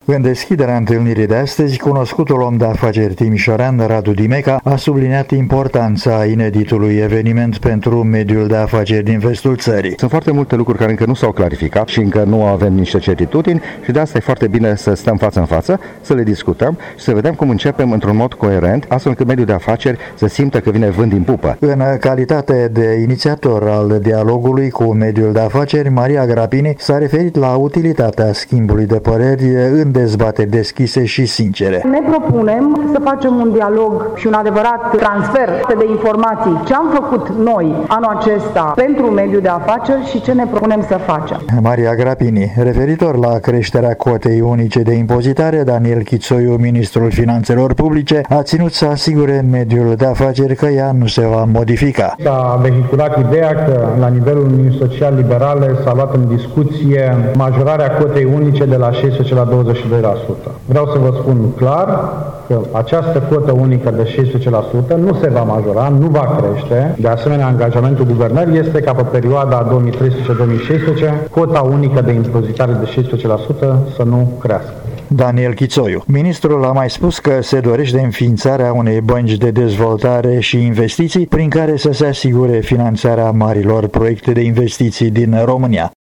În deschiderea întâlnirii de astăzi, cunoscutul om de afaceri timișorean Radu Dimeca a subliniat importanța ineditului eveniment pentru mediul de afaceri din vestul țării. Sunt foarte multe lucruri care încă nu s-au clarificat și încă nu avem niște certitudini și de asta e foarte bine să stăm față în față, să le discutăm și să vedem cum începem într-un mod coerent, astfel încât mediul de afaceri să simtă că vine vânt din pupă. În calitate de inițiator al dialogului cu mediul de afaceri, Maria Grapini s-a referit la utilitatea schimbului de păreri în dezbateri deschise și sincere. Ne propunem să facem un dialog și un adevărat transfer de informații. Ce am făcut noi anul acesta pentru mediul de afaceri și ce ne propunem să facem. Maria Grapini, referitor la creșterea cotei unice de impozitare, Daniel Chițoiu, ministrul Finanțelor Publice, a ținut să asigure mediul de afaceri că ea nu se va modifica. S-a vehiculat ideea că la nivelul Uniunii Social-Liberale s-a luat în discuție majorarea cotei unice de la 16 la 22%. Vreau să vă spun clar că această cotă unică de 16% nu se va majora, nu va crește. De asemenea, angajamentul guvernării este ca pe perioada 2013-2016 cota unică de impozitare de 16% să nu crească. Daniel Chițoiu. Ministrul a mai spus că se dorește înființarea unei bănci de dezvoltare și investiții prin care să se asigure finanțarea marilor proiecte de investiții din România.